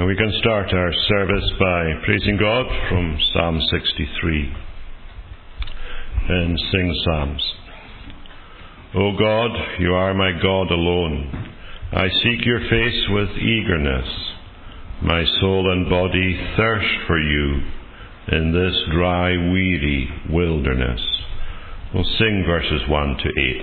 We can start our service by praising God from Psalm 63 and sing psalms. O God, you are my God alone. I seek your face with eagerness. My soul and body thirst for you in this dry, weary wilderness. We'll sing verses 1 to 8.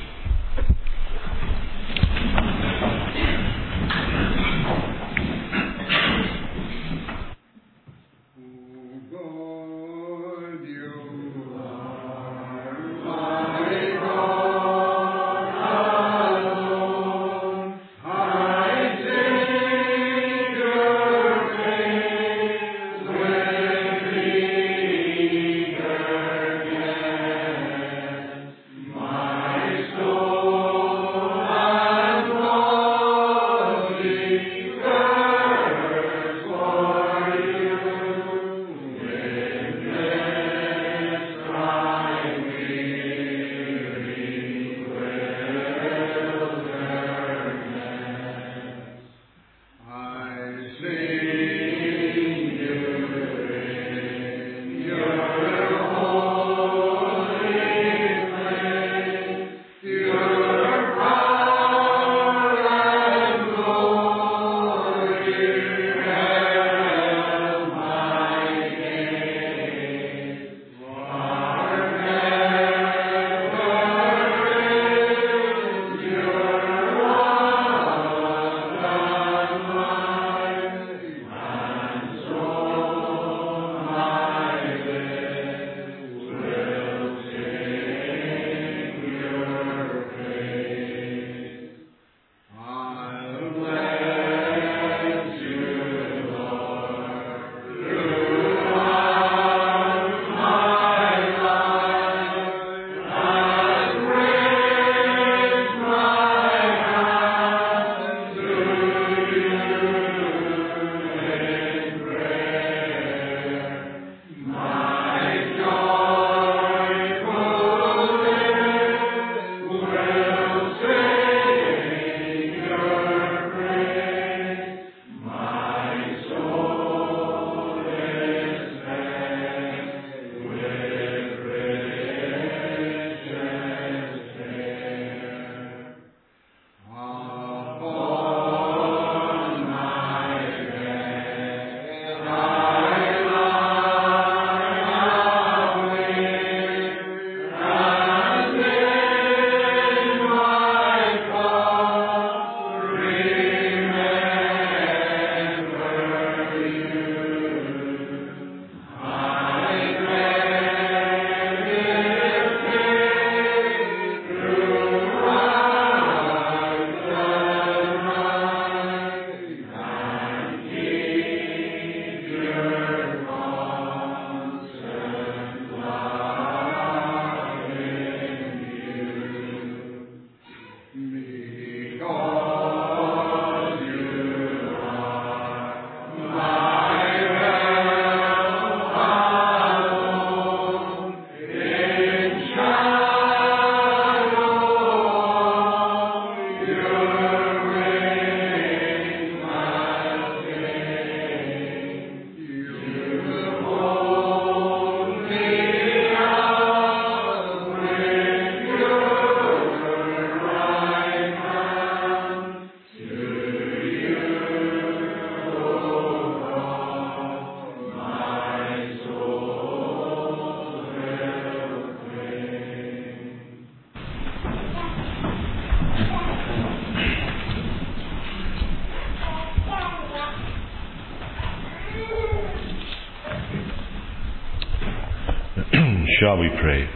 Shall we pray?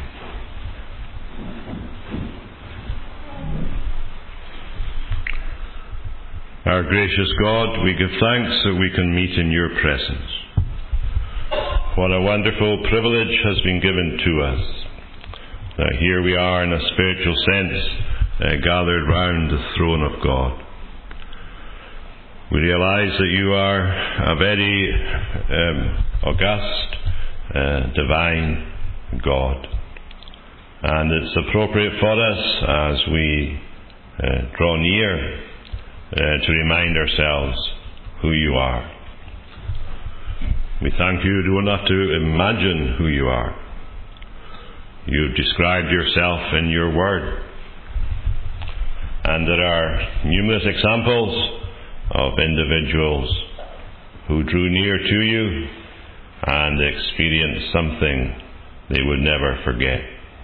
Our gracious God, we give thanks that we can meet in your presence. What a wonderful privilege has been given to us, that here we are in a spiritual sense, gathered round the throne of God. We realize that you are a very august, divine God. And it's appropriate for us as we draw near to remind ourselves who you are. We thank you, do not to imagine who you are. You've described yourself in your word. And there are numerous examples of individuals who drew near to you and experienced something they would never forget.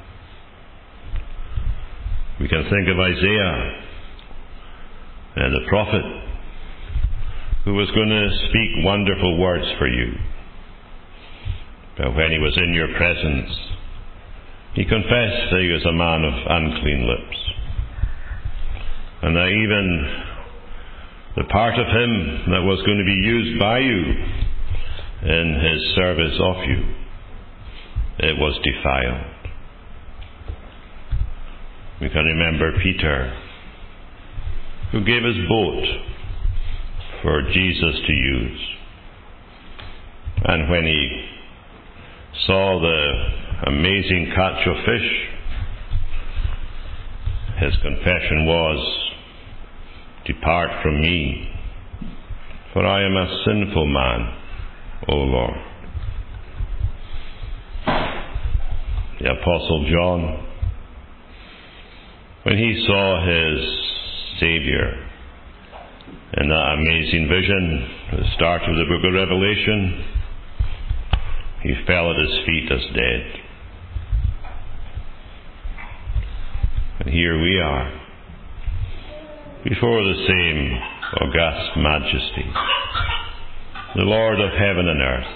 We can think of Isaiah, the prophet, who was going to speak wonderful words for you. But when he was in your presence, he confessed that he was a man of unclean lips, and that even the part of him that was going to be used by you in his service of you, it was defiled. We can remember Peter, who gave his boat for Jesus to use. And when he saw the amazing catch of fish, his confession was, "Depart from me, for I am a sinful man, O Lord." The Apostle John, when he saw his Saviour in that amazing vision, at the start of the book of Revelation, he fell at his feet as dead. And here we are, before the same august majesty, the Lord of heaven and earth.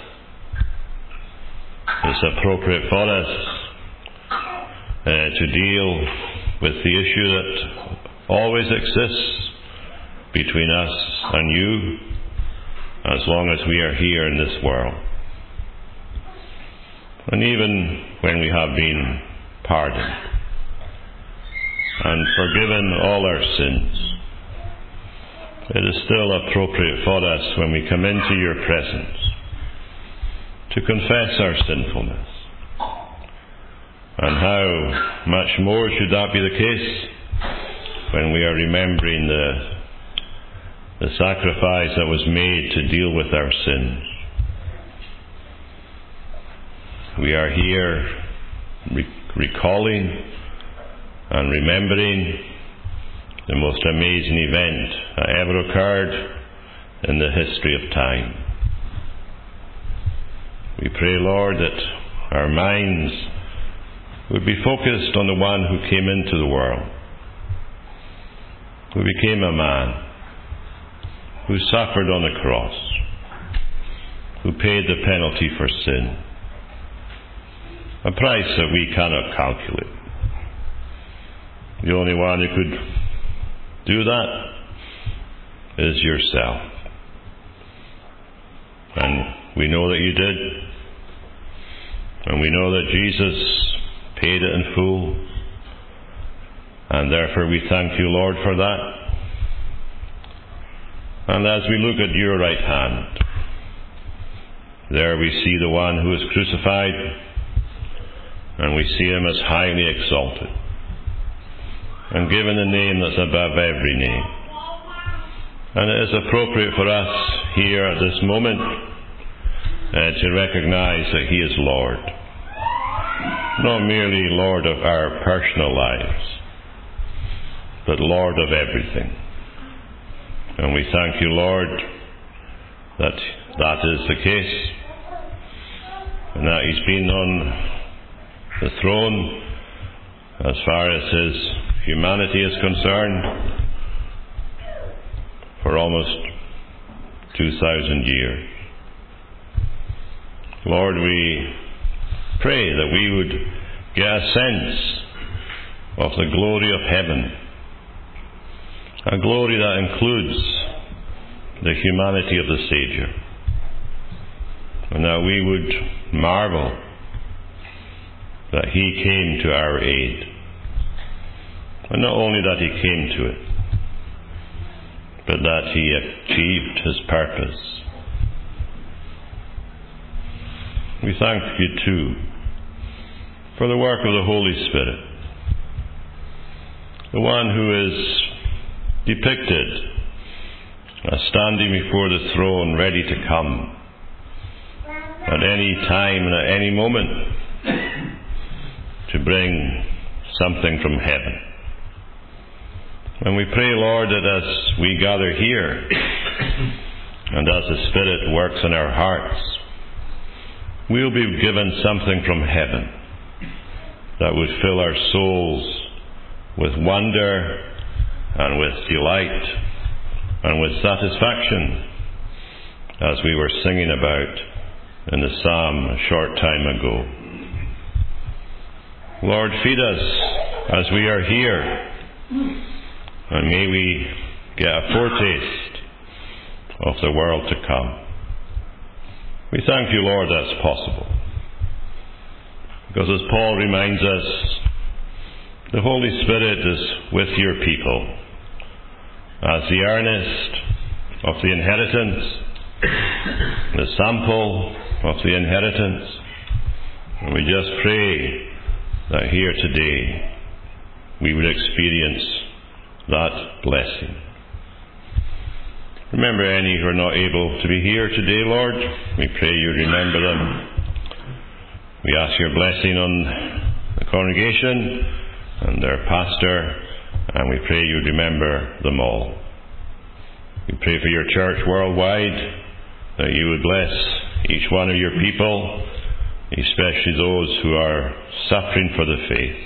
It's appropriate for us to deal with the issue that always exists between us and you, as long as we are here in this world. And even when we have been pardoned and forgiven all our sins, it is still appropriate for us, when we come into your presence, to confess our sinfulness. And how much more should that be the case when we are remembering the sacrifice that was made to deal with our sins. We are here recalling and remembering the most amazing event that ever occurred in the history of time. We pray, Lord, that our minds would be focused on the one who came into the world, who became a man, who suffered on the cross, who paid the penalty for sin, a price that we cannot calculate. The only one who could do that is yourself. And we know that you did, and we know that Jesus paid it in full, and therefore we thank you, Lord, for that. And as we look at your right hand, there we see the one who is crucified, and we see him as highly exalted and given a name that's above every name. And it is appropriate for us here at this moment to recognize that he is Lord, not merely Lord of our personal lives, but Lord of everything. And we thank you, Lord, that that is the case, and that he's been on the throne, as far as his humanity is concerned, for almost 2,000 years. Lord, we pray that we would get a sense of the glory of heaven, a glory that includes the humanity of the Saviour, and that we would marvel that he came to our aid. And not only that he came to it, but that he achieved his purpose. We thank you too for the work of the Holy Spirit, the one who is depicted as standing before the throne, ready to come at any time and at any moment to bring something from heaven. And we pray, Lord, that as we gather here and as the Spirit works in our hearts, we'll be given something from heaven that would fill our souls with wonder and with delight and with satisfaction, as we were singing about in the psalm a short time ago. Lord, feed us as we are here, and may we get a foretaste of the world to come. We thank you, Lord, that's possible. Because as Paul reminds us, the Holy Spirit is with your people as the earnest of the inheritance, the sample of the inheritance. And we just pray that here today we would experience that blessing. Remember any who are not able to be here today, Lord. We pray you remember them. We ask your blessing on the congregation and their pastor, and we pray you remember them all. We pray for your church worldwide, that you would bless each one of your people, especially those who are suffering for the faith.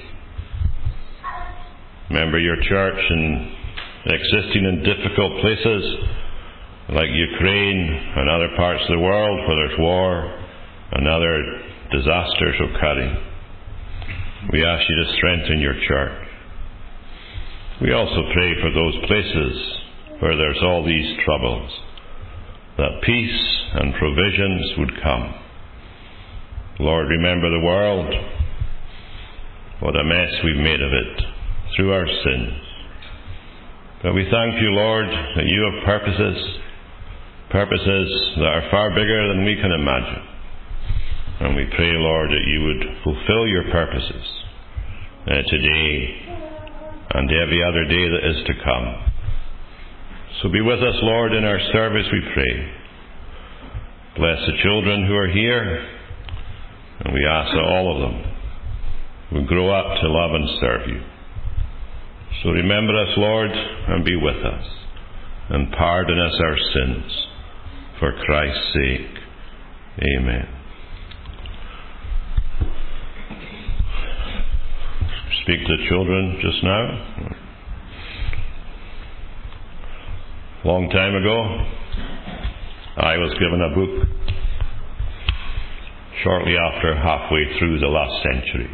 Remember your church existing in difficult places like Ukraine and other parts of the world where there's war and other disasters occurring. We ask you to strengthen your church. We also pray for those places where there's all these troubles, that peace and provisions would come. Lord, remember the world. What a mess we've made of it through our sins. But we thank you, Lord, that you have purposes that are far bigger than we can imagine. And we pray, Lord, that you would fulfill your purposes today and every other day that is to come. So be with us, Lord, in our service, we pray. Bless the children who are here, and we ask that all of them will grow up to love and serve you. So remember us, Lord, and be with us, and pardon us our sins, for Christ's sake. Amen. Speak to the children just now. Long time ago, I was given a book shortly after halfway through the last century,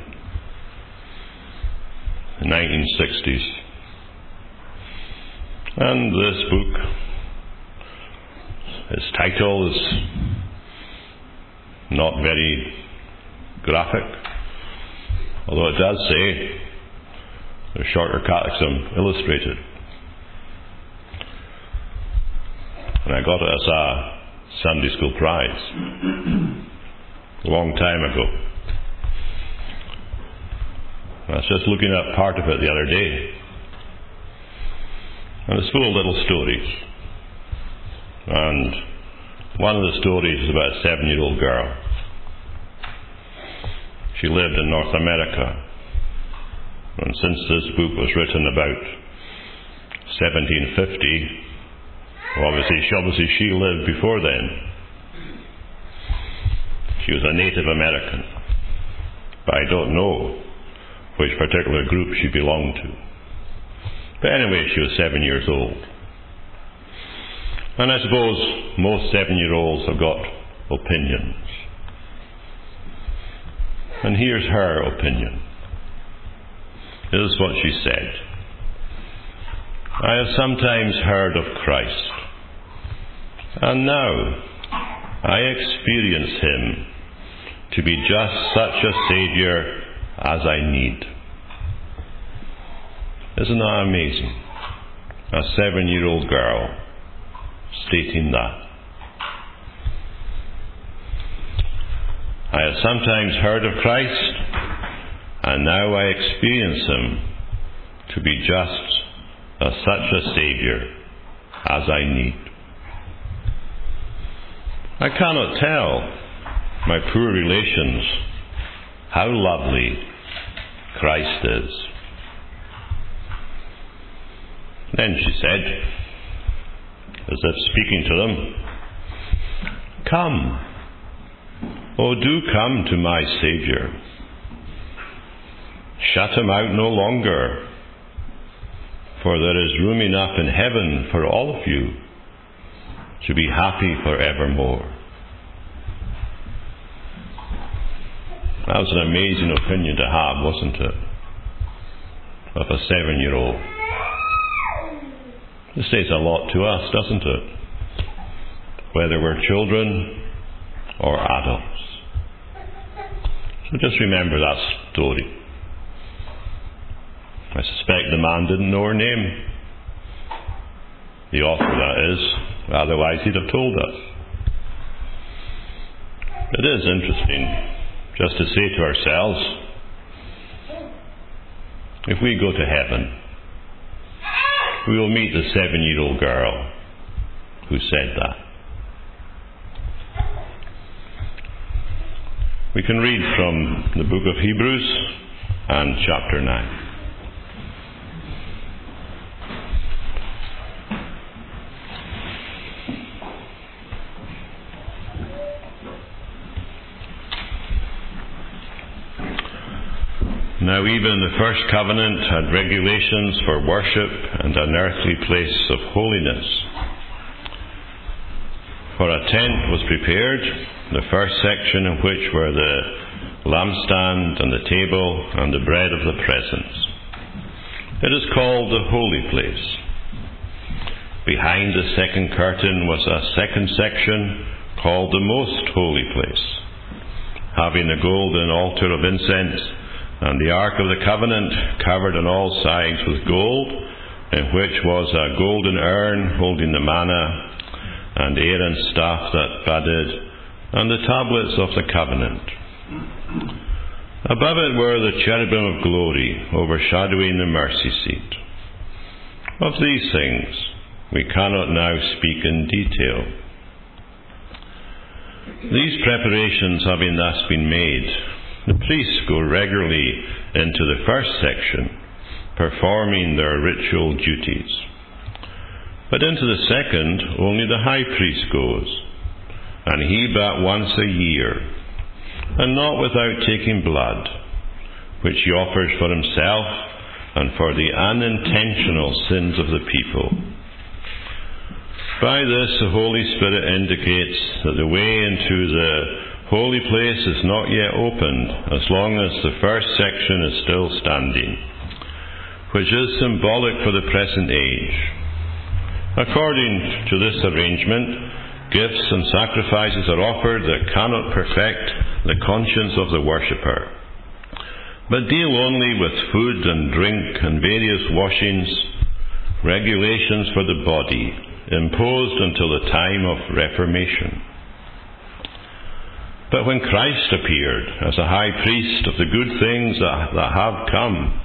the 1960s. And this book, its title is not very graphic, although it does say the Shorter Catechism Illustrated. And I got it as a Sunday school prize a long time ago. I was just looking at part of it the other day, and it's full of little stories. And one of the stories is about a 7-year-old girl. She lived in North America, and since this book was written about 1750, obviously she lived before then. She was a Native American, but I don't know which particular group she belonged to. But anyway, she was 7 years old. And I suppose most 7-year-olds have got opinions. And here's her opinion. This is what she said. I have sometimes heard of Christ, and now I experience him to be just such a Saviour as I need. Isn't that amazing? A 7-year-old girl stating that. I have sometimes heard of Christ, and now I experience him to be just such a Saviour as I need. I cannot tell my poor relations, how lovely Christ is. Then she said, as if speaking to them, "Come, oh, do come to my Saviour. Shut him out no longer, for there is room enough in heaven for all of you to be happy forevermore." That was an amazing opinion to have, wasn't it? Of a 7-year-old. This says a lot to us, doesn't it? Whether we're children or adults. So just remember that story. I suspect the man didn't know her name. The author, that is. Otherwise he'd have told us. It is interesting just to say to ourselves, if we go to heaven, we will meet the 7-year-old girl who said that. We can read from the book of Hebrews and chapter 9. Now even the first covenant had regulations for worship and an earthly place of holiness. For a tent was prepared, the first section in which were the lampstand and the table and the bread of the presence. It is called the holy place. Behind the second curtain was a second section called the most holy place, having a golden altar of incense, and the Ark of the Covenant covered on all sides with gold, in which was a golden urn holding the manna, and Aaron's staff that budded, and the tablets of the covenant. Above it were the cherubim of glory, overshadowing the mercy seat. Of these things we cannot now speak in detail. These preparations having thus been made, the priests go regularly into the first section, performing their ritual duties. But into the second, only the high priest goes, and he but once a year, and not without taking blood, which he offers for himself and for the unintentional sins of the people. By this the Holy Spirit indicates that the way into the holy place is not yet opened as long as the first section is still standing, which is symbolic for the present age. According to this arrangement, gifts and sacrifices are offered that cannot perfect the conscience of the worshipper, but deal only with food and drink and various washings, regulations for the body, imposed until the time of Reformation. But when Christ appeared as a high priest of the good things that have come,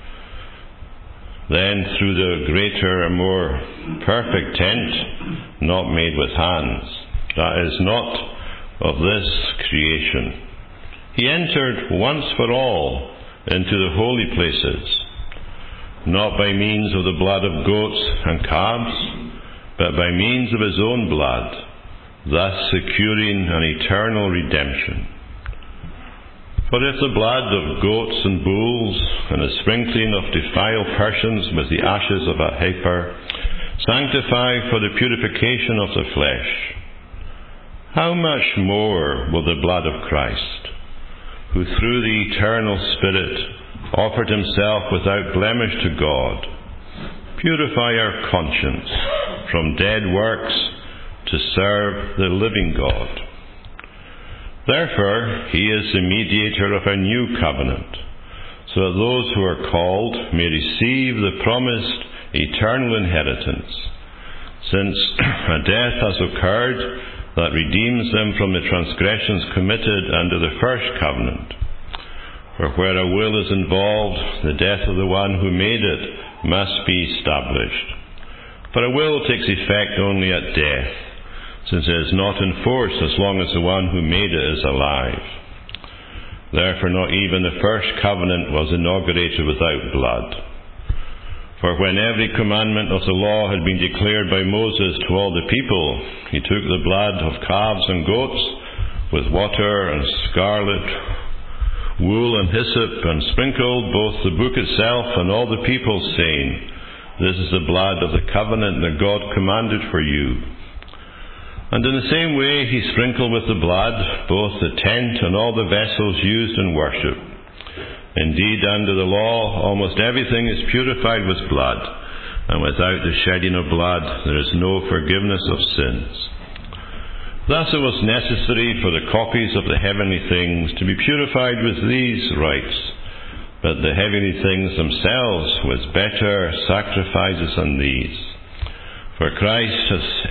then through the greater and more perfect tent, not made with hands, that is, not of this creation, he entered once for all into the holy places, not by means of the blood of goats and calves, but by means of his own blood, thus securing an eternal redemption. For if the blood of goats and bulls and the sprinkling of defiled persons with the ashes of a heifer sanctify for the purification of the flesh, how much more will the blood of Christ, who through the eternal Spirit offered himself without blemish to God, purify our conscience from dead works to serve the living God. Therefore, he is the mediator of a new covenant, so that those who are called may receive the promised eternal inheritance, since a death has occurred that redeems them from the transgressions committed under the first covenant. For where a will is involved, the death of the one who made it must be established. For a will takes effect only at death, since it is not in force as long as the one who made it is alive. Therefore not even the first covenant was inaugurated without blood. For when every commandment of the law had been declared by Moses to all the people, he took the blood of calves and goats with water and scarlet wool and hyssop, and sprinkled both the book itself and all the people, saying, "This is the blood of the covenant that God commanded for you." And in the same way he sprinkled with the blood both the tent and all the vessels used in worship. Indeed, under the law, almost everything is purified with blood, and without the shedding of blood there is no forgiveness of sins. Thus it was necessary for the copies of the heavenly things to be purified with these rites, but the heavenly things themselves with better sacrifices than these. For Christ has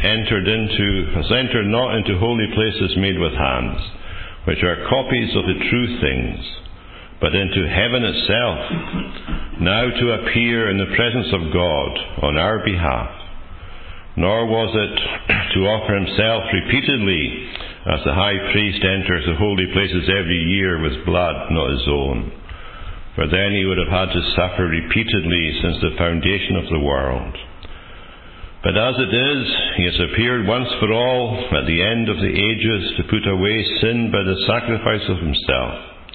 entered not into holy places made with hands, which are copies of the true things, but into heaven itself, now to appear in the presence of God on our behalf. Nor was it to offer himself repeatedly, as the high priest enters the holy places every year with blood not his own. For then he would have had to suffer repeatedly since the foundation of the world. But as it is, he has appeared once for all at the end of the ages to put away sin by the sacrifice of himself.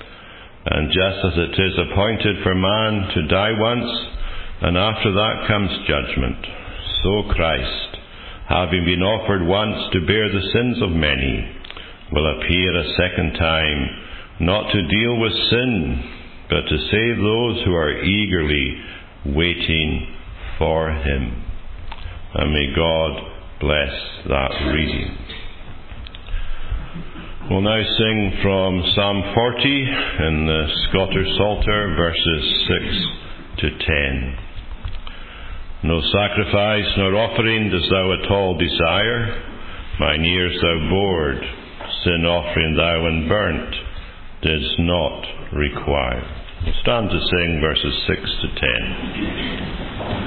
And just as it is appointed for man to die once, and after that comes judgment, so Christ, having been offered once to bear the sins of many, will appear a second time, not to deal with sin, but to save those who are eagerly waiting for him. And may God bless that reading. We'll now sing from Psalm 40 in the Scottish Psalter, verses 6 to 10. No sacrifice nor offering dost thou at all desire. Mine ears thou bored, sin offering thou and burnt didst not require. We'll stand to sing verses 6 to 10.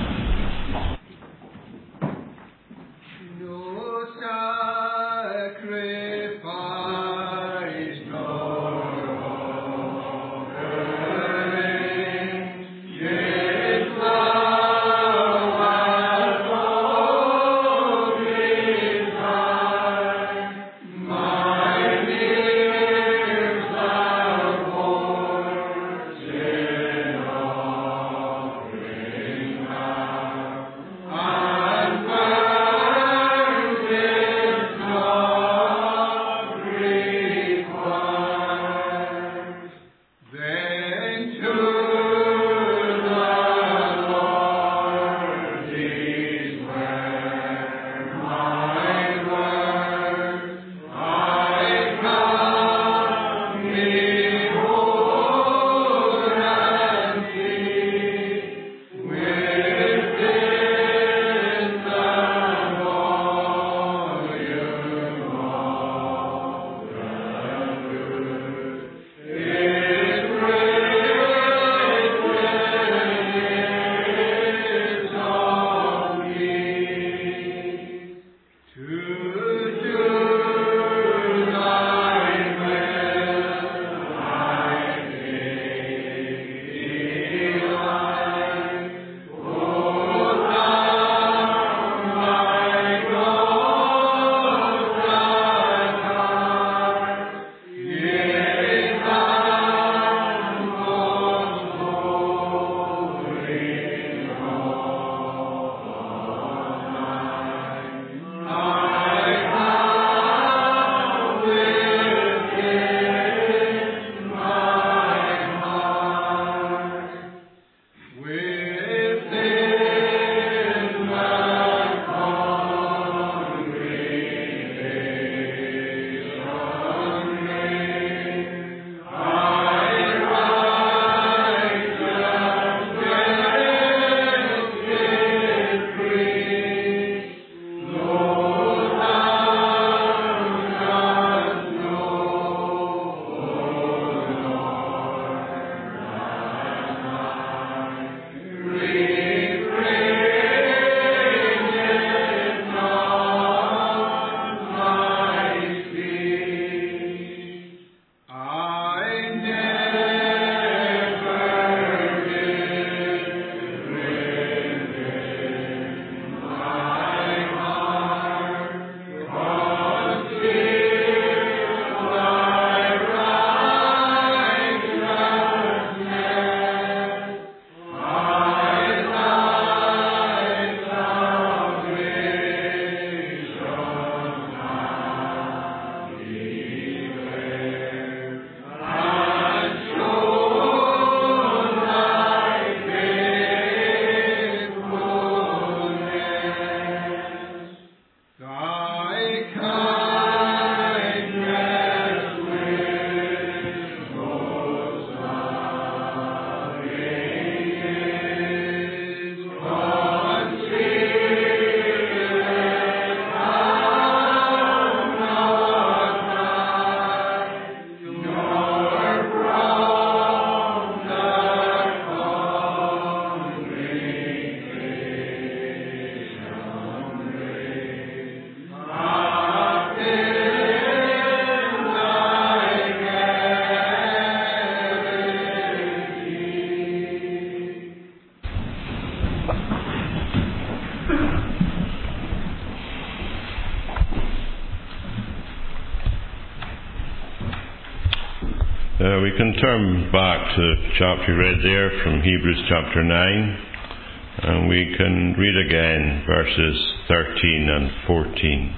We can turn back to the chapter we read there from Hebrews chapter 9, and we can read again verses 13 and 14.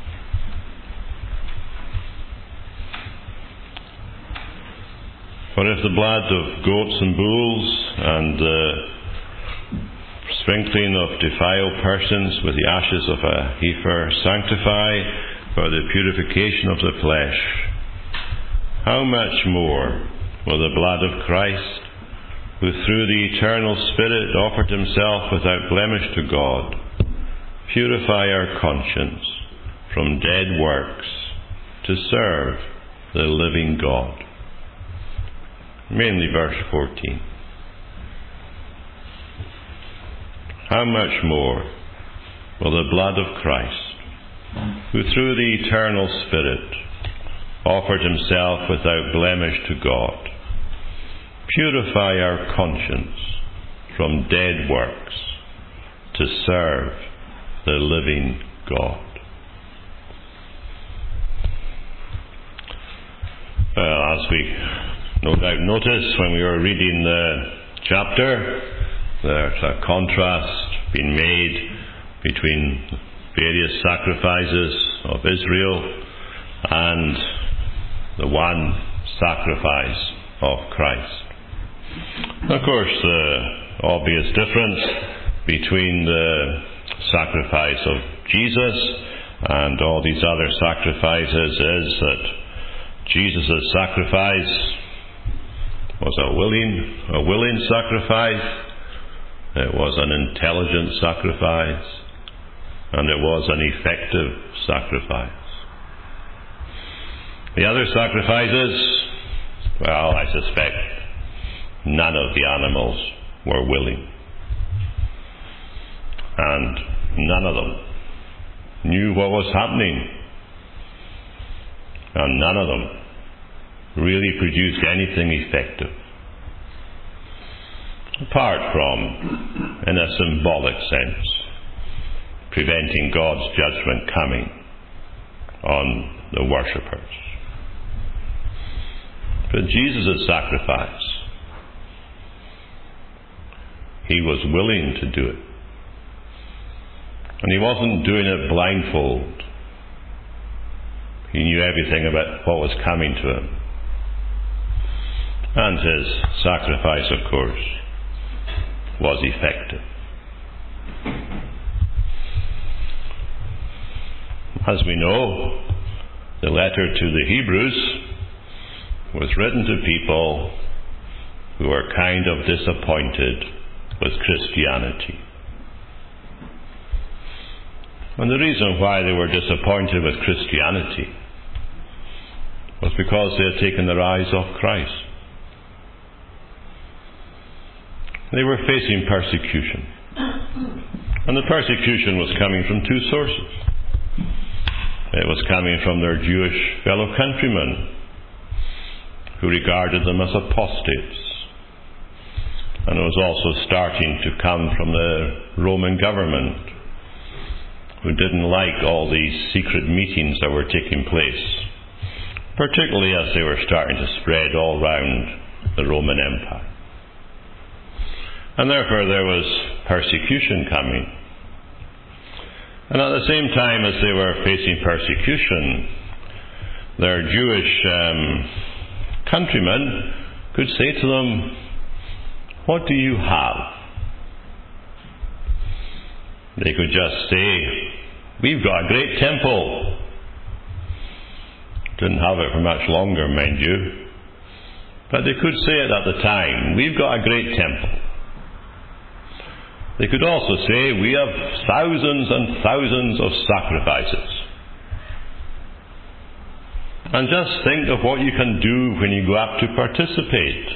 For if the blood of goats and bulls and the sprinkling of defiled persons with the ashes of a heifer sanctify for the purification of the flesh, how much more will the blood of Christ, who through the eternal Spirit offered himself without blemish to God, purify our conscience from dead works to serve the living God? Mainly verse 14. How much more will the blood of Christ, who through the eternal Spirit offered himself without blemish to God, purify our conscience from dead works to serve the living God? Well, as we no doubt noticed when we were reading the chapter, there's a contrast being made between various sacrifices of Israel and the one sacrifice of Christ. Of course, the obvious difference between the sacrifice of Jesus and all these other sacrifices is that Jesus' sacrifice was a willing sacrifice, it was an intelligent sacrifice, and it was an effective sacrifice. The other sacrifices, well, I suspect none of the animals were willing, and none of them knew what was happening, and none of them really produced anything effective, apart from, in a symbolic sense, preventing God's judgment coming on the worshippers. But Jesus' sacrifice, he was willing to do it. And he wasn't doing it blindfold. He knew everything about what was coming to him. And his sacrifice, of course, was effective. As we know, the letter to the Hebrews was written to people who were kind of disappointed with Christianity. And the reason why they were disappointed with Christianity was because they had taken their eyes off Christ. They were facing persecution. And the persecution was coming from two sources. It was coming from their Jewish fellow countrymen, who regarded them as apostates. And it was also starting to come from the Roman government, who didn't like all these secret meetings that were taking place, particularly as they were starting to spread all round the Roman Empire. And therefore there was persecution coming. And at the same time as they were facing persecution, their Jewish countrymen could say to them, "What do you have?" They could just say, "We've got a great temple." Didn't have it for much longer, mind you. But they could say it at the time, "We've got a great temple." They could also say, "We have thousands and thousands of sacrifices." And just think of what you can do when you go up to participate.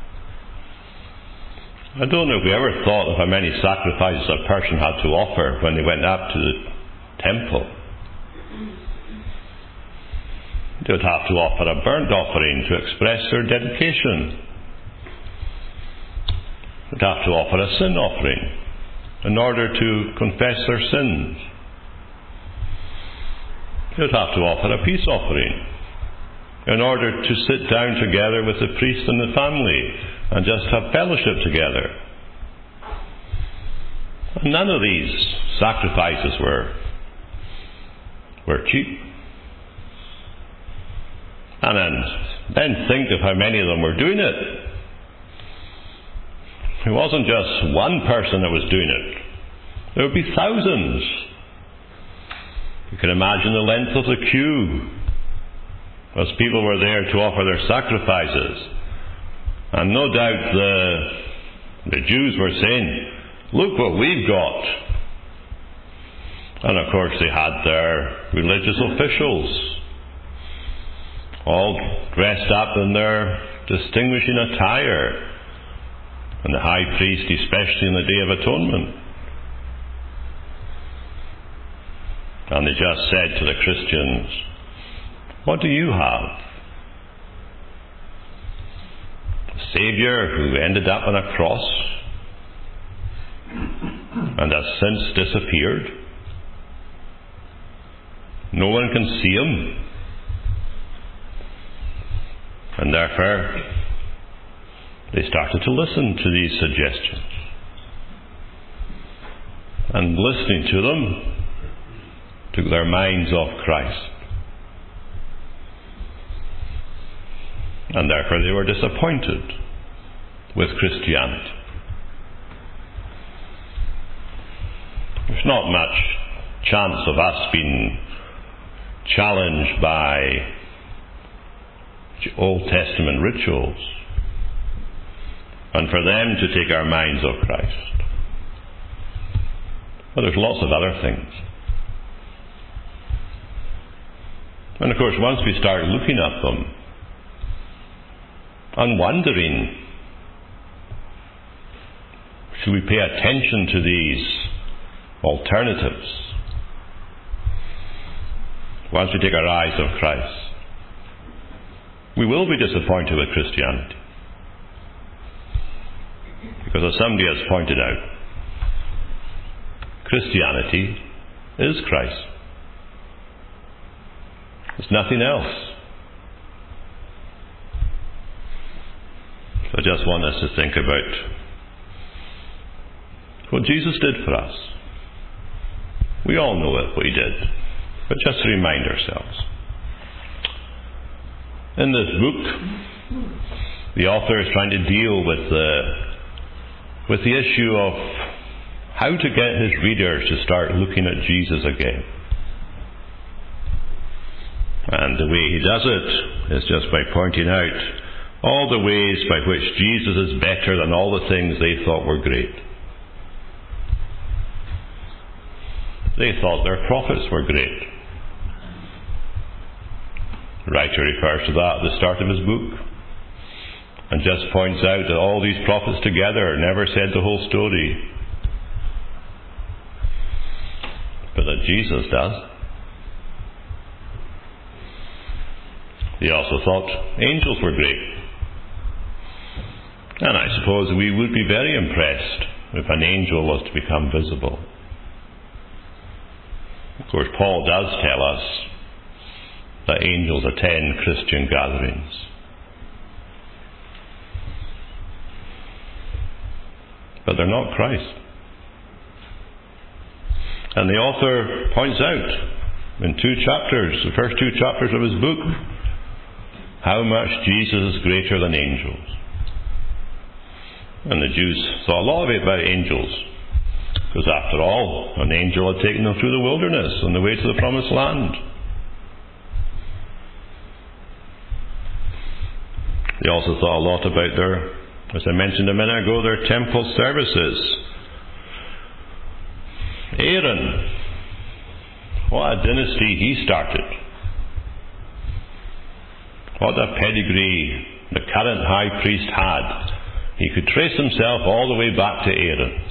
I don't know if we ever thought of how many sacrifices a person had to offer when they went up to the temple. They would have to offer a burnt offering to express their dedication. They'd have to offer a sin offering in order to confess their sins. They'd have to offer a peace offering in order to sit down together with the priest and the family and just have fellowship together. And none of these sacrifices were cheap. And then think of how many of them were doing it. It wasn't just one person that was doing it. There would be thousands. You can imagine the length of the queue as people were there to offer their sacrifices. And no doubt the Jews were saying, "Look what we've got." And of course they had their religious officials all dressed up in their distinguishing attire, and the high priest especially in the Day of Atonement. And they just said to the Christians, "What do you have? A Saviour who ended up on a cross and has since disappeared? No one can see him." And therefore, they started to listen to these suggestions. And listening to them took their minds off Christ. And therefore they were disappointed with Christianity. There's not much chance of us being challenged by Old Testament rituals, and for them to take our minds off Christ. But there's lots of other things. And of course, once we start looking at them and wondering, should we pay attention to these alternatives? Once we take our eyes off Christ, we will be disappointed with Christianity. Because as somebody has pointed out, Christianity is Christ. It's nothing else. So I just want us to think about what Jesus did for us. We all know what he did, but just to remind ourselves. In this book, the author is trying to deal with the issue of how to get his readers to start looking at Jesus again. And the way he does it is just by pointing out all the ways by which Jesus is better than all the things they thought were great. They thought their prophets were great. The writer refers to that at the start of his book, and just points out that all these prophets together never said the whole story, but that Jesus does. He also thought angels were great. And I suppose we would be very impressed if an angel was to become visible. Of course, Paul does tell us that angels attend Christian gatherings. But they're not Christ. And the author points out in 2 chapters, the first 2 chapters of his book, how much Jesus is greater than angels. And the Jews thought a lot about angels, because after all, an angel had taken them through the wilderness on the way to the promised land. They also thought a lot about their, as I mentioned a minute ago, their temple services. Aaron, what a dynasty he started. What a pedigree the current high priest had. He could trace himself all the way back to Aaron.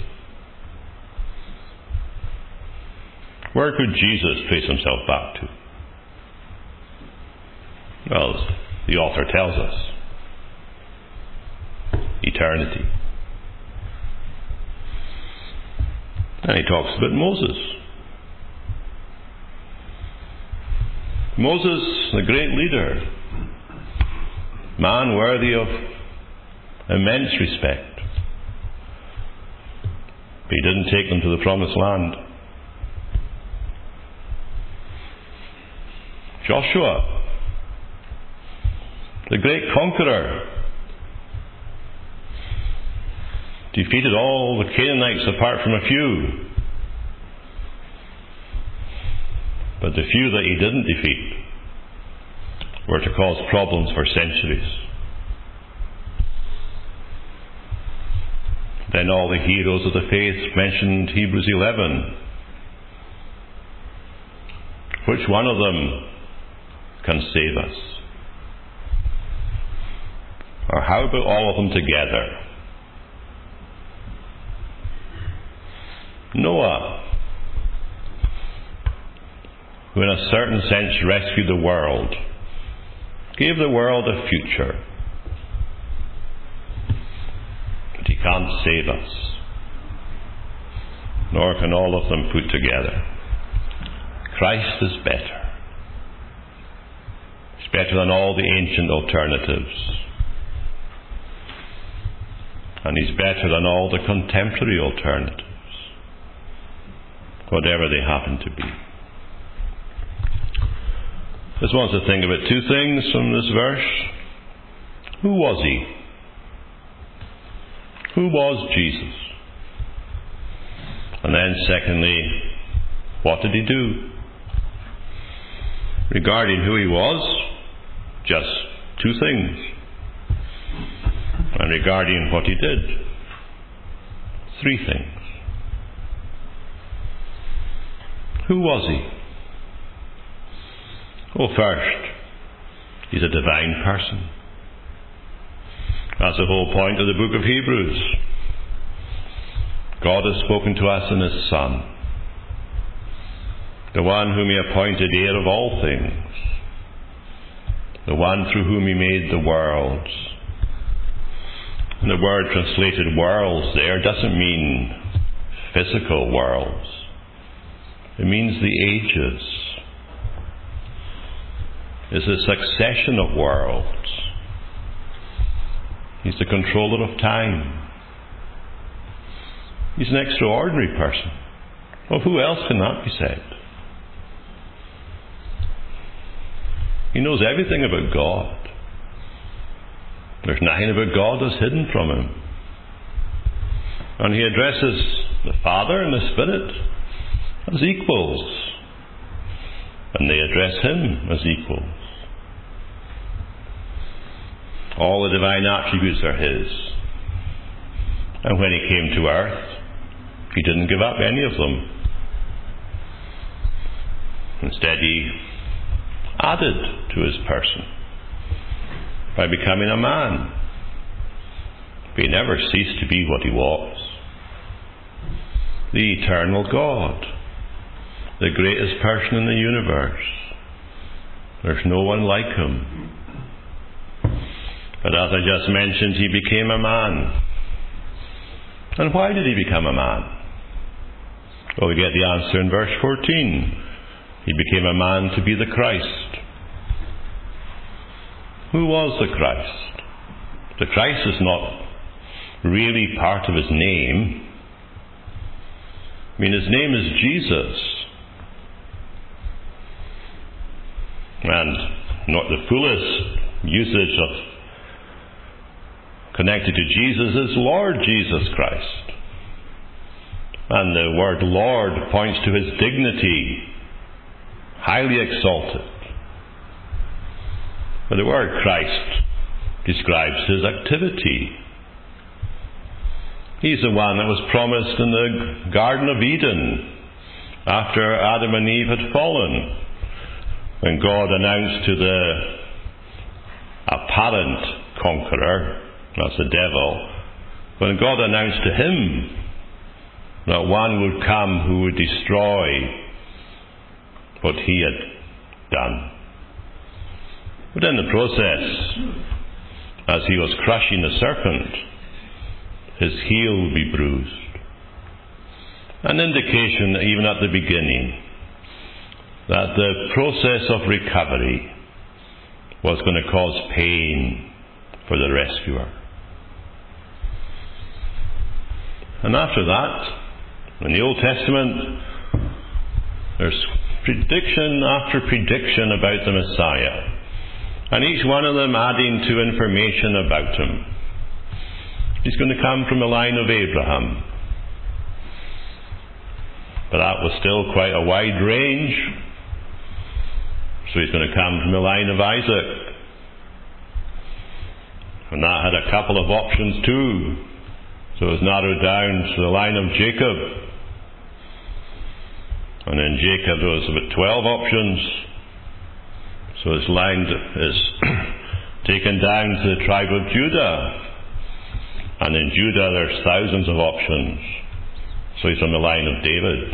Where could Jesus trace himself back to? Well, the author tells us. Eternity. And he talks about Moses. Moses, the great leader, man worthy of immense respect. But he didn't take them to the promised land. Joshua, the great conqueror, defeated all the Canaanites apart from a few. But the few that he didn't defeat were to cause problems for centuries. Then all the heroes of the faith mentioned Hebrews 11. Which one of them can save us? Or how about all of them together? Noah, who in a certain sense rescued the world, gave the world a future. But he can't save us, nor can all of them put together. Christ is better. He's better than all the ancient alternatives. And he's better than all the contemporary alternatives, whatever they happen to be. I just want to think about two things from this verse. Who was he? Who was Jesus? And then secondly, what did he do? Regarding who he was, just two things. And regarding what he did, three things. Who was he? Well, first, he's a divine person. That's the whole point of the book of Hebrews. God has spoken to us in his Son, the one whom he appointed heir of all things, the one through whom he made the worlds. And the word translated worlds there doesn't mean physical worlds. It means the ages. It's a succession of worlds. He's the controller of time. He's an extraordinary person. Well, who else can that be said? He knows everything about God. There's nothing about God that's hidden from him. And he addresses the Father and the Spirit as equals. And they address him as equals. All the divine attributes are his. And when he came to earth, he didn't give up any of them. Instead, he added to his person by becoming a man. But he never ceased to be what he was. The eternal God, the greatest person in the universe. There's no one like him. But as I just mentioned, he became a man. And why did he become a man? Well, we get the answer in verse 14. He became a man to be the Christ. Who was the Christ? The Christ is not really part of his name. I mean, his name is Jesus. And not the fullest usage of connected to Jesus is Lord Jesus Christ. And the word Lord points to his dignity, highly exalted. But the word Christ describes his activity. He's the one that was promised in the Garden of Eden after Adam and Eve had fallen, when God announced to the apparent conqueror, that's the devil, when God announced to him that one would come who would destroy what he had done. But in the process, as he was crushing the serpent, his heel would be bruised. An indication, even at the beginning, that the process of recovery was going to cause pain for the rescuer. And after that, in the Old Testament, there's prediction after prediction about the Messiah, and each one of them adding to information about him. He's going to come from the line of Abraham. But that was still quite a wide range. So he's going to come from the line of Isaac. And that had a couple of options too. So it was narrowed down to the line of Jacob. And in Jacob there was about 12 options. So his line is taken down to the tribe of Judah. And in Judah there's thousands of options. So he's on the line of David.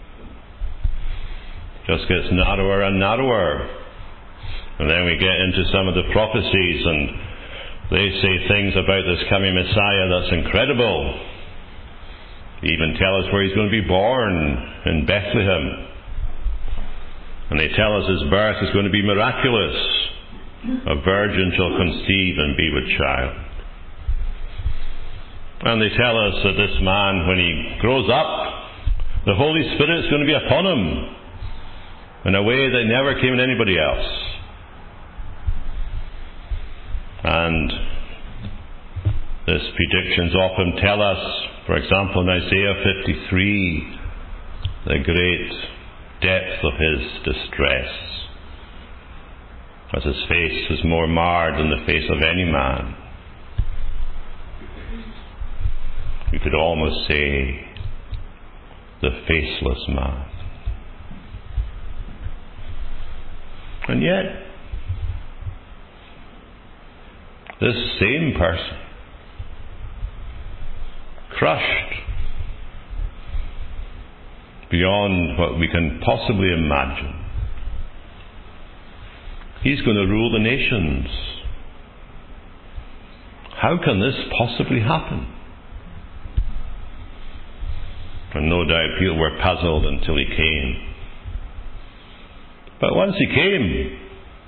Just gets narrower and narrower. And then we get into some of the prophecies, and they say things about this coming Messiah that's incredible. They even tell us where he's going to be born, in Bethlehem. And they tell us his birth is going to be miraculous. A virgin shall conceive and be with child. And they tell us that this man, when he grows up, the Holy Spirit is going to be upon him in a way that never came in anybody else. And these predictions often tell us, for example, in Isaiah 53, the great depth of his distress, as his face is more marred than the face of any man. You could almost say the faceless man. And yet, this same person, crushed beyond what we can possibly imagine, he's going to rule the nations. How can this possibly happen? And no doubt people were puzzled until he came. But once he came,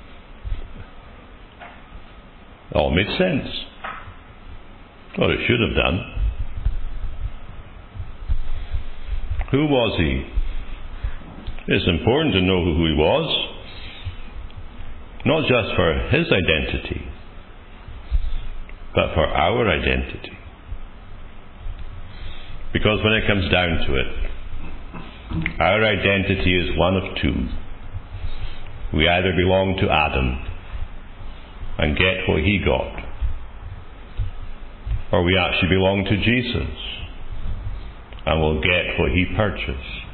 it all made sense. Or it should have done. Who was he? It's important to know who he was. Not just for his identity, but for our identity. Because when it comes down to it, our identity is one of two. We either belong to Adam and get what he got, or we actually belong to Jesus and will get what he purchased.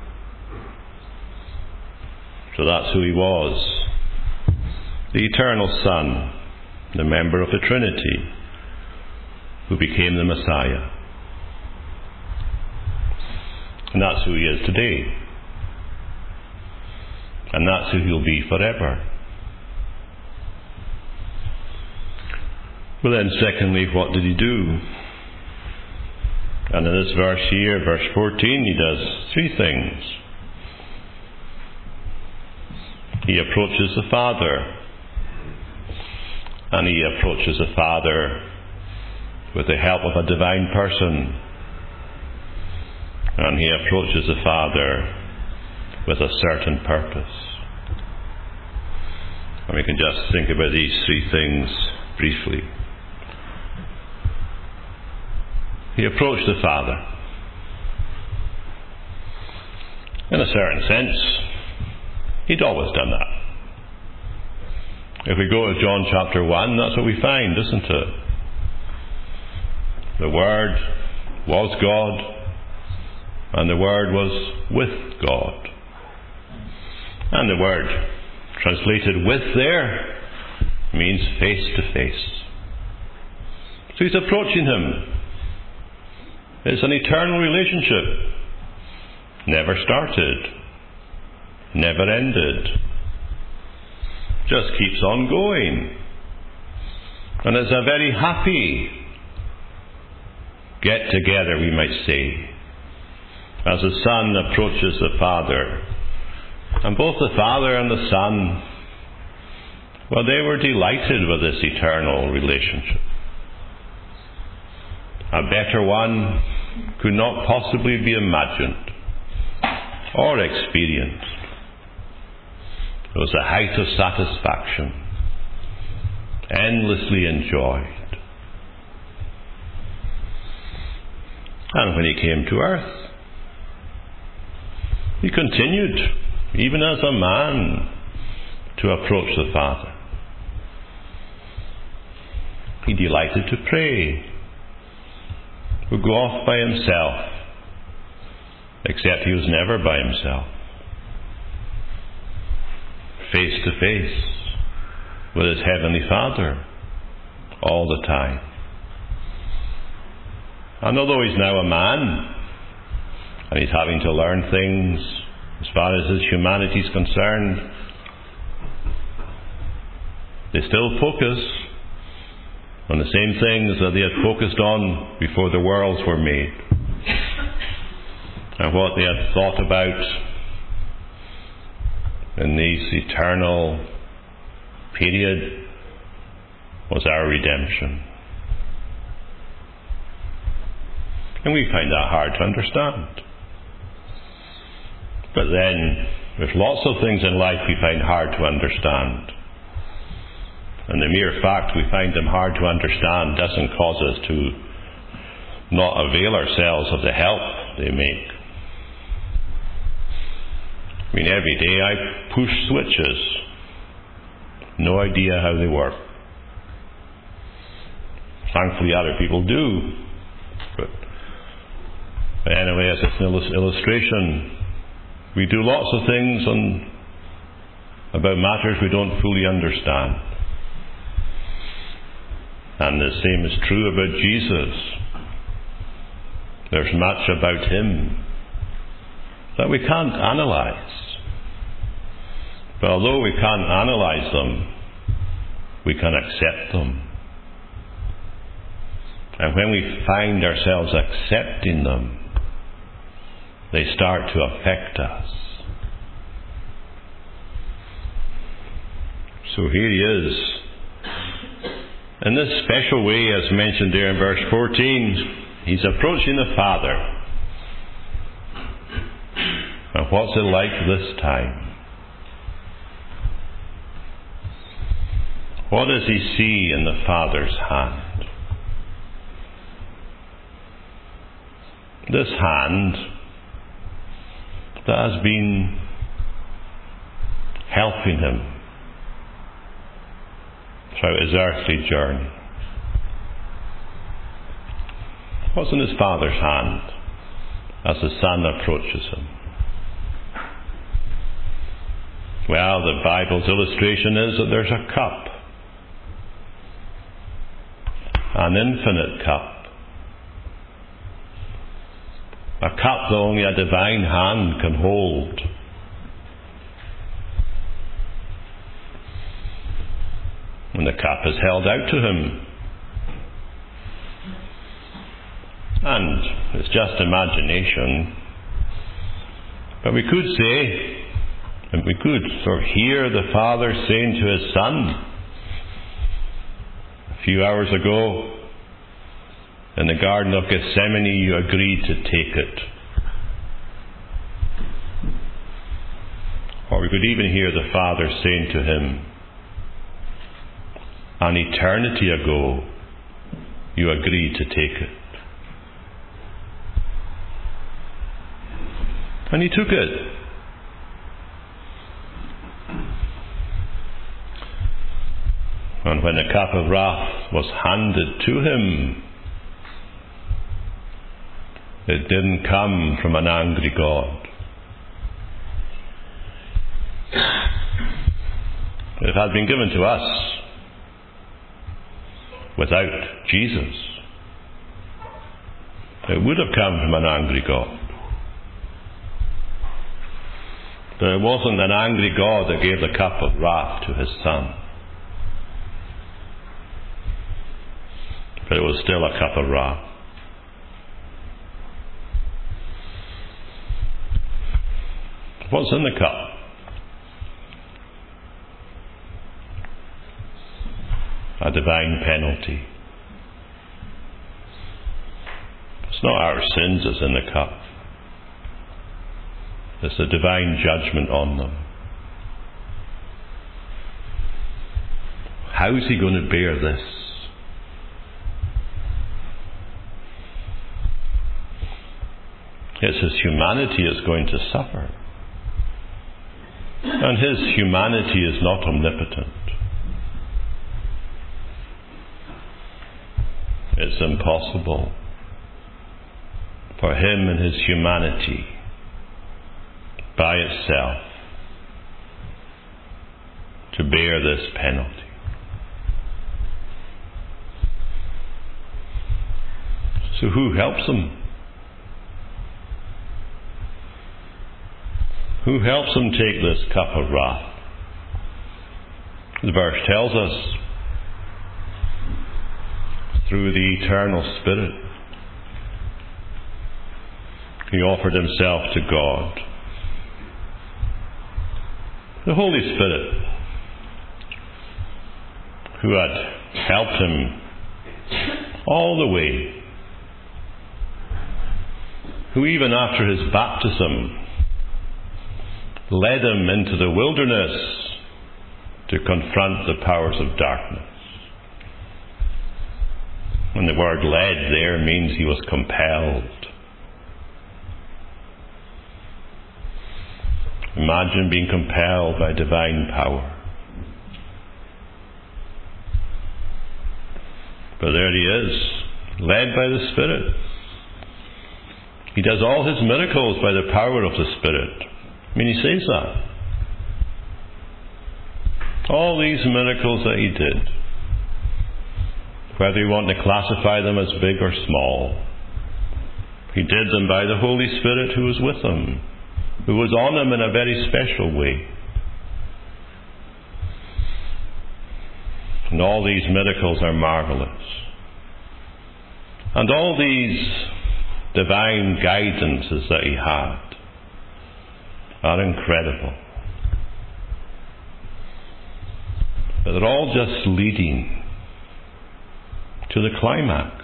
So that's who he was. The eternal Son, the member of the Trinity, who became the Messiah. And that's who he is today. And that's who he'll be forever. Well then, secondly, what did he do? And in this verse here, verse 14, he does three things. He approaches the Father. And he approaches the Father with the help of a divine person. And he approaches the Father with a certain purpose. And we can just think about these three things briefly. He approached the Father. In a certain sense, he'd always done that. If we go to John chapter 1, that's what we find, isn't it? The Word was God, and the Word was with God. And the word translated with there means face to face. So he's approaching him. It's an eternal relationship. Never started. Never ended. Just keeps on going. And it's a very happy get together, we might say, as the Son approaches the Father. And both the Father and the Son Well, they were delighted with this eternal relationship. A better one could not possibly be imagined or experienced. It was a height of satisfaction, endlessly enjoyed. And when he came to earth, he continued, even as a man, to approach the Father. He delighted to pray, would go off by himself, except he was never by himself. Face to face with his Heavenly Father all the time. And although he's now a man, and he's having to learn things as far as his humanity is concerned, they still focus on the same things that they had focused on before the worlds were made, and what they had thought about in this eternal period was our redemption. And we find that hard to understand. But then, there's lots of things in life we find hard to understand. And the mere fact we find them hard to understand doesn't cause us to not avail ourselves of the help they make. I mean, every day I push switches. No idea how they work. Thankfully other people do. But anyway, as an illustration, we do lots of things about matters we don't fully understand. And the same is true about Jesus. There's much about him that we can't analyze. But although we can't analyze them, we can accept them. And when we find ourselves accepting them, they start to affect us. So here he is, in this special way, as mentioned there in verse 14, he's approaching the Father. And what's it like this time? What does he see in the Father's hand? This hand that has been helping him throughout his earthly journey. What's in his Father's hand as the Son approaches him? Well, the Bible's illustration is that there's a cup, an infinite cup, a cup that only a divine hand can hold. And the cup is held out to him. And it's just imagination. But we could say, and we could sort of hear the Father saying to his Son a few hours ago, in the Garden of Gethsemane, you agreed to take it. Or we could even hear the Father saying to him, an eternity ago, you agreed to take it. And he took it. And when the cup of wrath was handed to him, it didn't come from an angry God. It had been given to us without Jesus. It would have come from an angry God. But it wasn't an angry God that gave the cup of wrath to his Son. But it was still a cup of wrath. What's in the cup? a divine penalty. It's not our sins that's in the cup. It's the divine judgment on them. How is he going to bear this? It's his humanity is going to suffer. And his humanity is not omnipotent. It's impossible for him and his humanity by itself to bear this penalty. So who helps him? Who helps him take this cup of wrath? The verse tells us, through the eternal Spirit. He offered himself to God. The Holy Spirit, who had helped him all the way, who even after his baptism led him into the wilderness to confront the powers of darkness. And the word led there means he was compelled. Imagine being compelled by divine power. But there he is, led by the Spirit. He does all his miracles by the power of the Spirit. I mean, he says that. All these miracles that he did, whether you want to classify them as big or small, he did them by the Holy Spirit who was with him, who was on him in a very special way. And all these miracles are marvelous. And all these divine guidances that he had are incredible. But they're all just leading to the climax,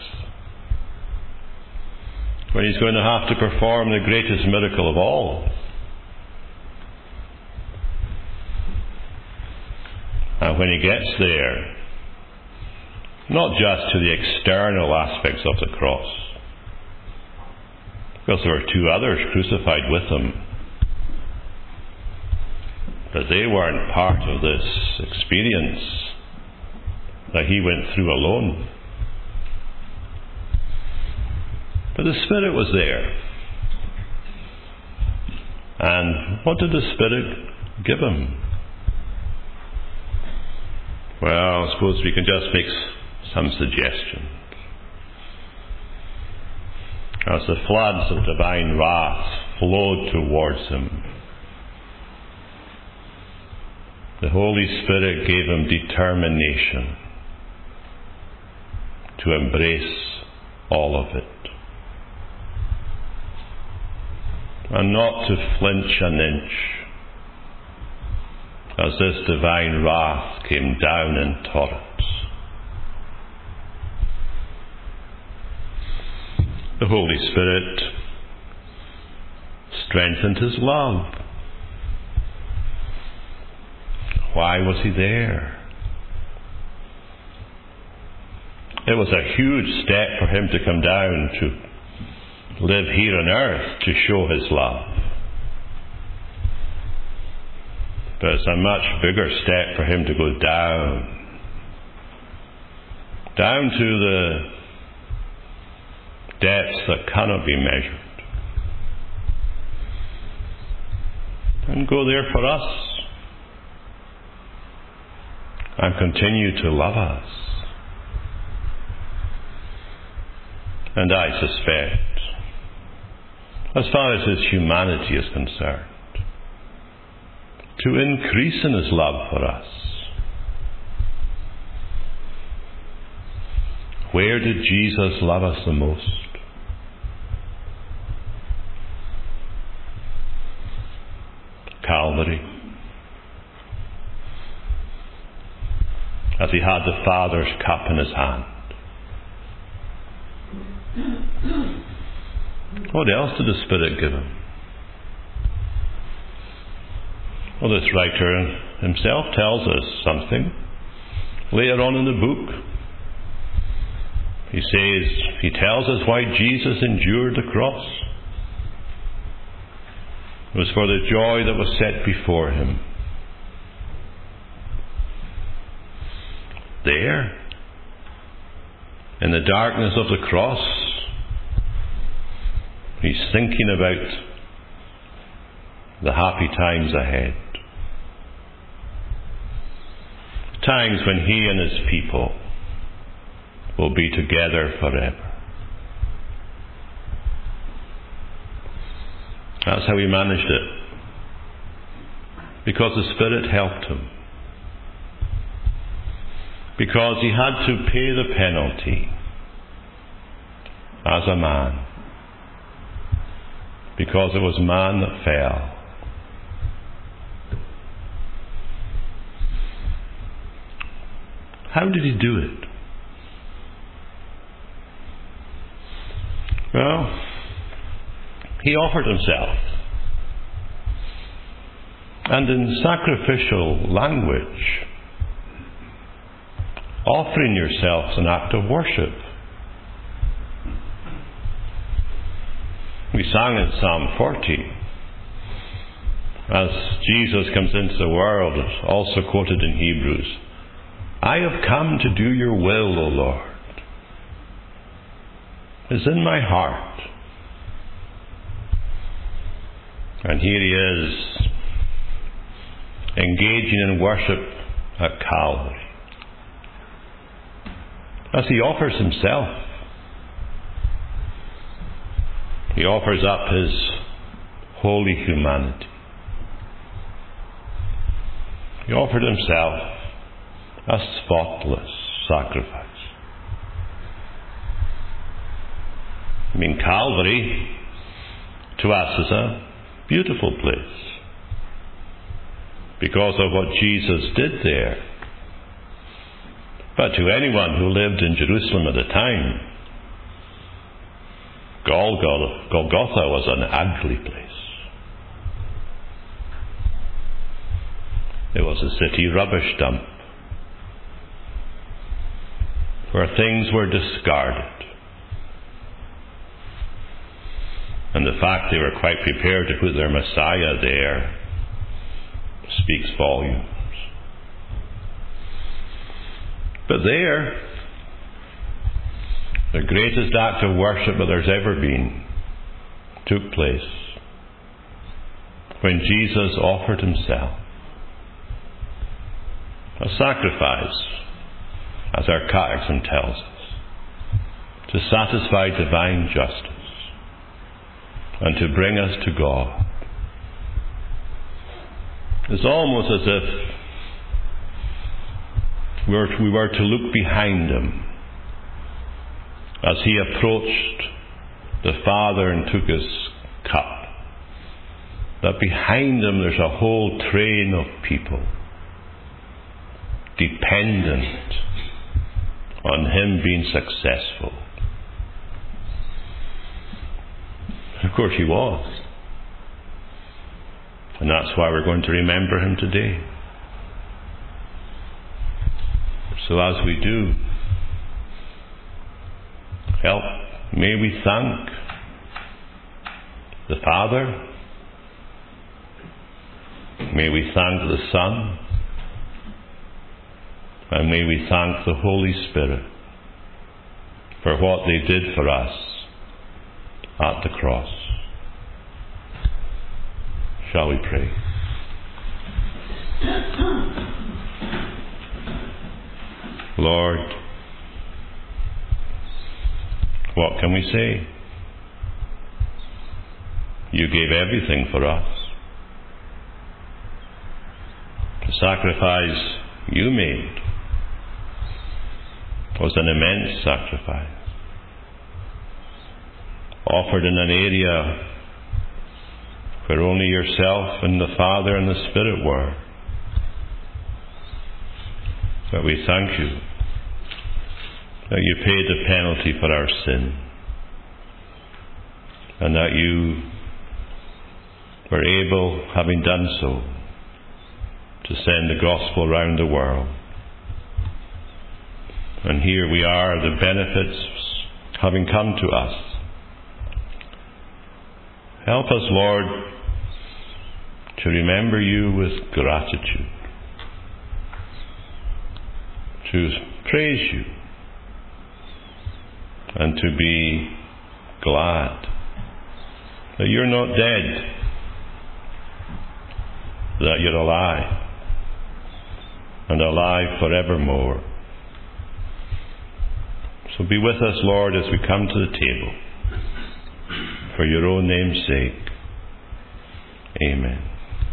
when he's going to have to perform the greatest miracle of all. And when he gets there, not just to the external aspects of the cross, because there were two others crucified with him, but they weren't part of this experience that he went through alone. But the Spirit was there. And what did the Spirit give him? Well, I suppose we can just make some suggestions. As the floods of divine wrath flowed towards him, the Holy Spirit gave him determination to embrace all of it, and not to flinch an inch as this divine wrath came down in torrents. The Holy Spirit strengthened his love. Why was he there? It was a huge step for him to come down to live here on earth to show his love. But it's a much bigger step for him to go down to the depths that cannot be measured, and go there for us, and continue to love us. And I suspect, as far as his humanity is concerned, to increase in his love for us. Where did Jesus love us the most? Calvary. At he had the Father's cup in his hand. What else did the Spirit give him? Well, this writer himself tells us something. Later on in the book, he tells us why Jesus endured the cross. It was for the joy that was set before him. There, in the darkness of the cross, he's thinking about the happy times ahead. Times when he and his people will be together forever. That's how he managed it. Because the Spirit helped him. Because he had to pay the penalty as a man. Because it was man that fell. How did he do it? Well, he offered himself. And in sacrificial language, offering yourself is an act of worship. We sang in Psalm 40, as Jesus comes into the world, it's also quoted in Hebrews, I have come to do your will, O Lord. It's in my heart. And here he is, engaging in worship at Calvary. As he offers himself, he offers up his holy humanity. He offered himself a spotless sacrifice. I mean, Calvary to us is a beautiful place because of what Jesus did there. But to anyone who lived in Jerusalem at the time, Golgotha was an ugly place. It was a city rubbish dump where things were discarded. And the fact they were quite prepared to put their Messiah there speaks volumes. But there, the greatest act of worship that there's ever been took place when Jesus offered himself. A sacrifice, as our catechism tells us, to satisfy divine justice and to bring us to God. It's almost as if we were to look behind him as he approached the Father and took his cup. That behind him there's a whole train of people dependent on him being successful. Of course he was. And that's why we're going to remember him today. So as we do, may we thank the Father, may we thank the Son, and may we thank the Holy Spirit for what they did for us at the cross. Shall we pray? Lord, what can we say? You gave everything for us. The sacrifice you made was an immense sacrifice, offered in an area where only yourself and the Father and the Spirit were. But we thank you that you paid the penalty for our sin, and that you were able, having done so, to send the gospel around the world. And here we are, the benefits having come to us. Help us, Lord, to remember you with gratitude, to praise you, and to be glad that you're not dead, that you're alive, and alive forevermore. So be with us, Lord, as we come to the table, for your own name's sake. Amen.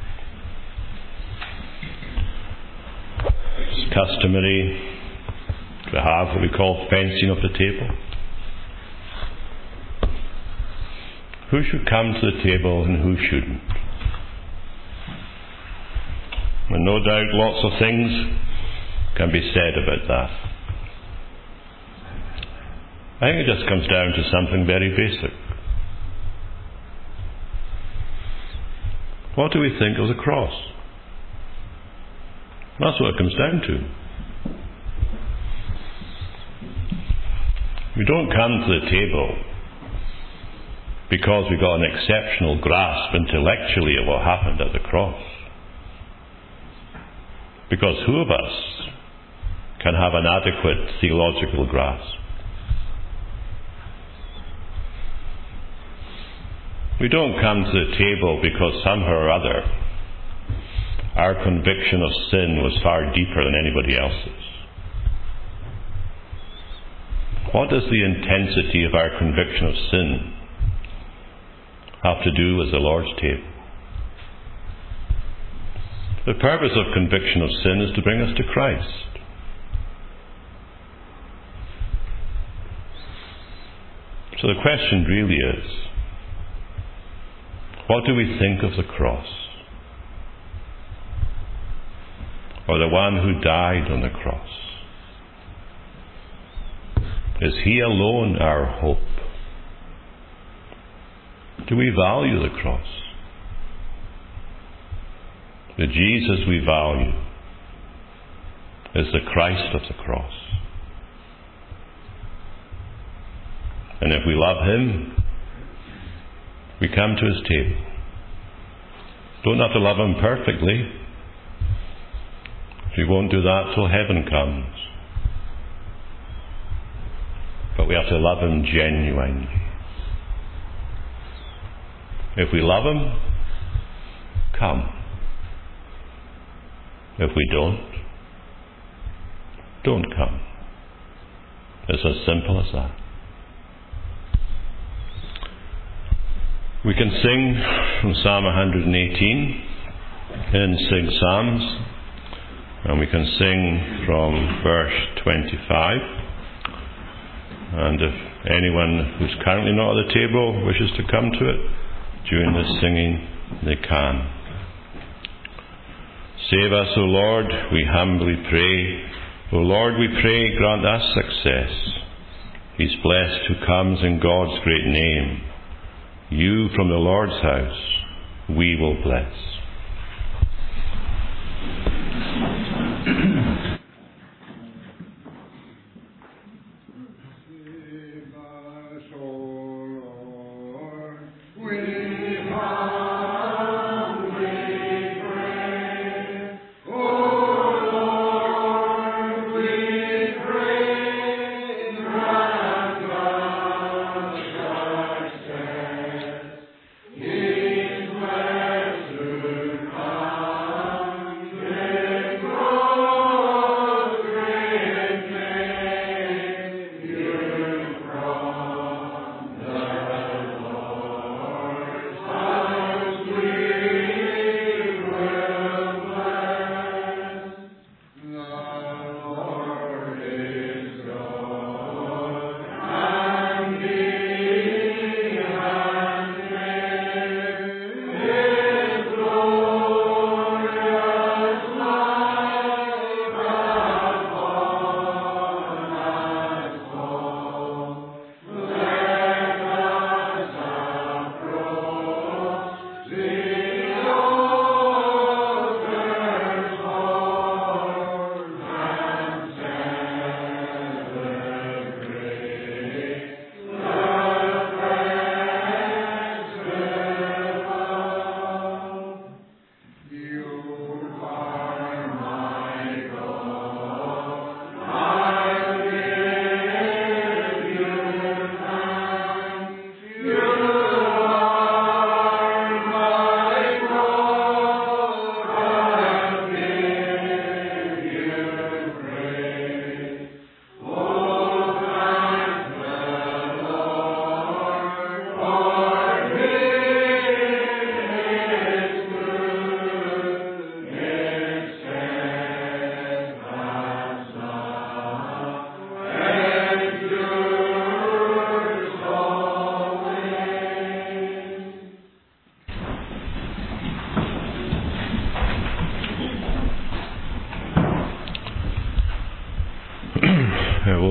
It's customary to have what we call fencing of the table. Who should come to the table and who shouldn't? And no doubt lots of things can be said about that. I think it just comes down to something very basic. What do we think of the cross? That's what it comes down to. We don't come to the table because we got an exceptional grasp intellectually of what happened at the cross. Because who of us can have an adequate theological grasp? We don't come to the table because somehow or other our conviction of sin was far deeper than anybody else's. What does the intensity of our conviction of sin have to do with the Lord's table? The purpose of conviction of sin is to bring us to Christ. So the question really is, what do we think of the cross? Or the one who died on the cross? Is he alone our hope? Do we value the cross? The Jesus we value is the Christ of the cross. And if we love him, we come to his table. Don't have to love him perfectly. We won't do that till heaven comes. But we have to love him genuinely. If we love him, come. If we don't come. It's as simple as that. We can sing from Psalm 118 in Sing Psalms, and we can sing from verse 25. And if anyone who's currently not at the table wishes to come to it during this singing, they can. Save us, O Lord, we humbly pray. O Lord, we pray, grant us success. He's blessed who comes in God's great name. You from the Lord's house, we will bless. His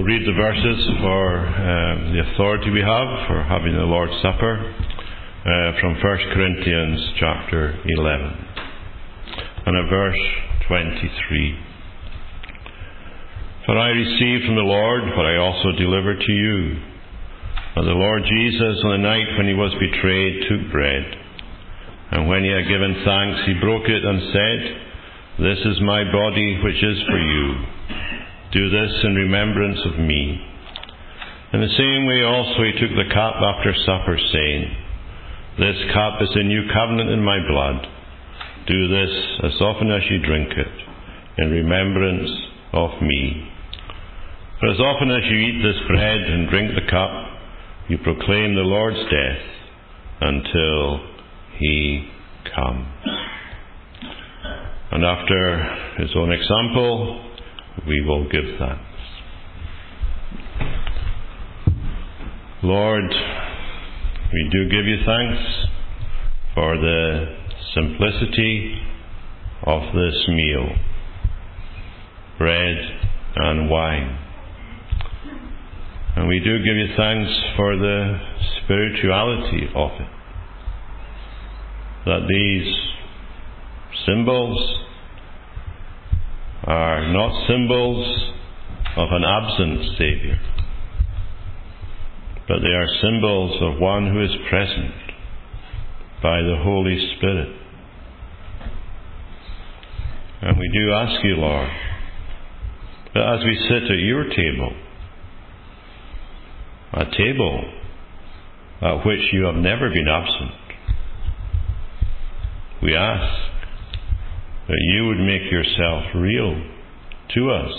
read the verses for the authority we have for having the Lord's Supper from 1 Corinthians chapter 11 and at verse 23. For I received from the Lord what I also delivered to you, that the Lord Jesus, on the night when he was betrayed, took bread, and when he had given thanks, he broke it and said, "This is my body which is for you. Do this in remembrance of me." In the same way also he took the cup after supper, saying, "This cup is the new covenant in my blood. Do this as often as you drink it, in remembrance of me. For as often as you eat this bread and drink the cup, you proclaim the Lord's death until he comes." And after his own example, we will give thanks. Lord, we do give you thanks for the simplicity of this meal, bread and wine. And we do give you thanks for the spirituality of it, that these symbols are not symbols of an absent Saviour, but they are symbols of one who is present by the Holy Spirit. And we do ask you, Lord, that as we sit at your table, a table at which you have never been absent, we ask that you would make yourself real to us,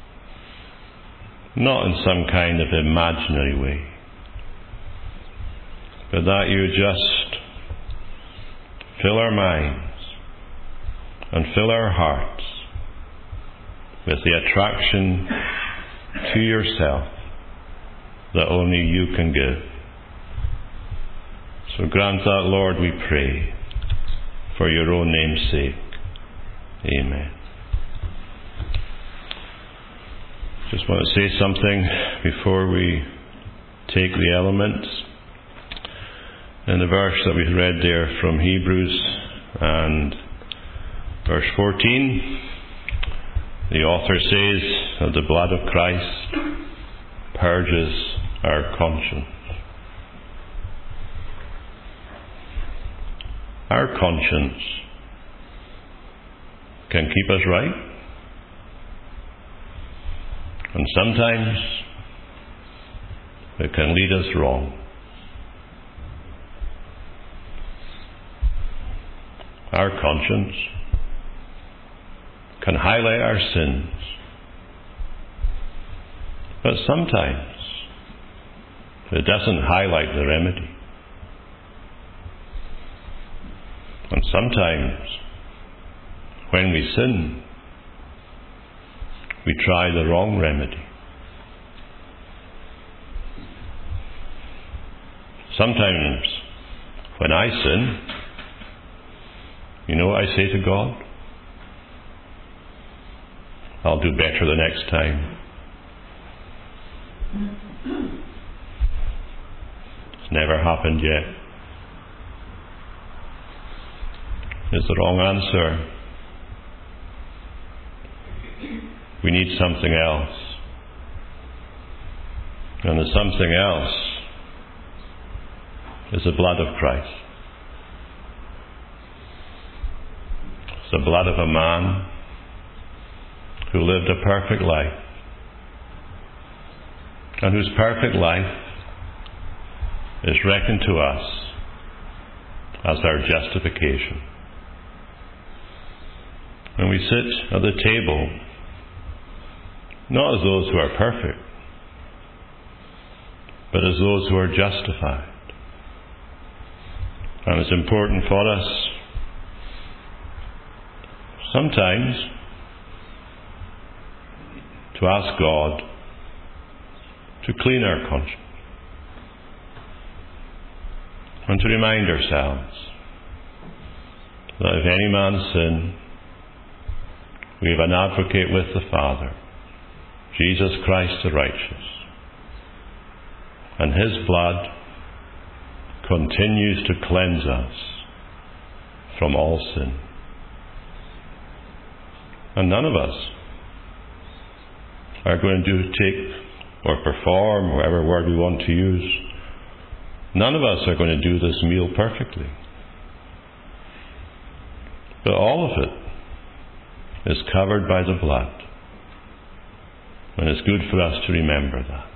not in some kind of imaginary way, but that you would just fill our minds and fill our hearts with the attraction to yourself that only you can give. So grant that, Lord, we pray, for your own name's sake. Amen. Just want to say something before we take the elements. In the verse that we read there from Hebrews and verse 14, the author says that the blood of Christ purges our conscience. Our conscience can keep us right, and sometimes it can lead us wrong. Our conscience can highlight our sins, but sometimes it doesn't highlight the remedy. And sometimes when we sin, we try the wrong remedy. Sometimes when I sin, you know what I say to God? I'll do better the next time. It's never happened yet. It's the wrong answer. We need something else. And the something else is the blood of Christ. It's the blood of a man who lived a perfect life, and whose perfect life is reckoned to us as our justification. And we sit at the table not as those who are perfect, but as those who are justified. And it's important for us sometimes to ask God to clean our conscience and to remind ourselves that if any man sin, we have an advocate with the Father, Jesus Christ the righteous. And his blood continues to cleanse us from all sin. And none of us are going to take or perform, whatever word we want to use, none of us are going to do this meal perfectly. But all of it is covered by the blood. And it's good for us to remember that.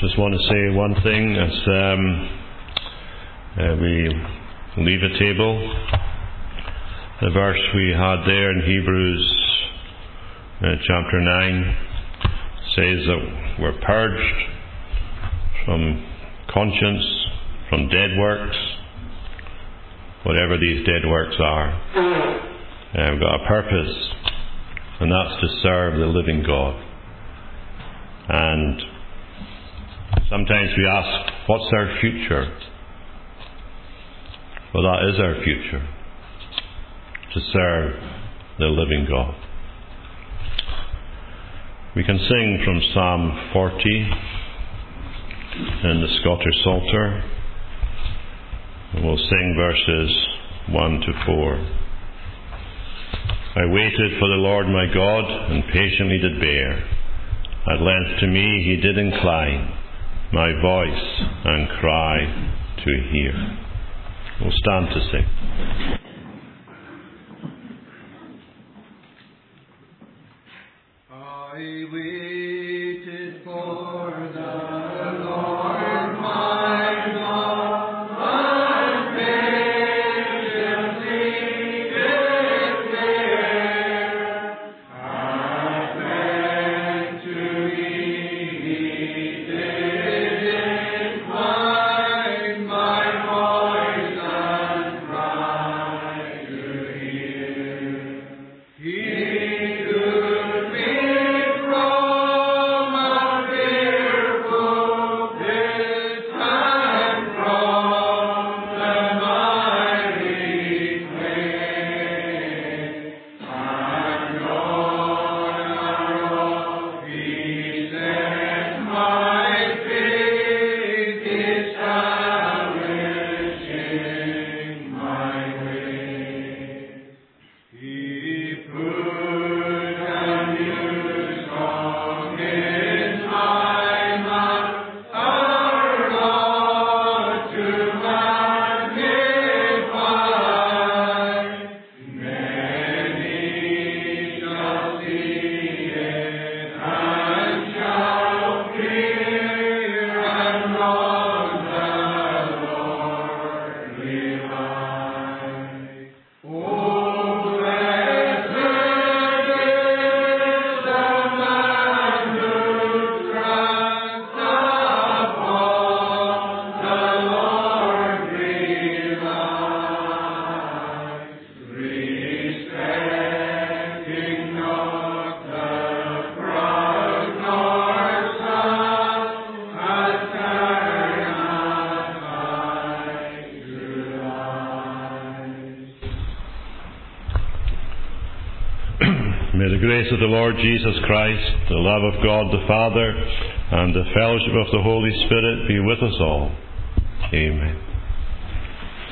just want to say one thing as we leave the table. The verse we had there in Hebrews chapter 9 says that we're purged from conscience, from dead works, whatever these dead works are. We've got a purpose, and that's to serve the living God. And sometimes we ask, what's our future? Well, that is our future, to serve the living God. We can sing from Psalm 40 in the Scottish Psalter. We'll sing verses 1 to 4. I waited for the Lord my God, and patiently did bear. At length to me he did incline my voice and cry to hear. We'll stand to sing. I waited for the Lord my God, and patiently did bear. At length to me he did incline my voice and cry to hear. He took me from a fearful pit and from the miry clay, and on a rock he set my feet, establishing my way. He put a new song in my mouth, a law to magnify. Many shall see it and shall fear and love the lordly life. Oh, blessed is the man who trusts upon the lordly life, respecting not the proud nor sun, as cannot hide through life. May the grace of the Lord Jesus Christ, the love of God the Father, and the fellowship of the Holy Spirit be with us all. Amen.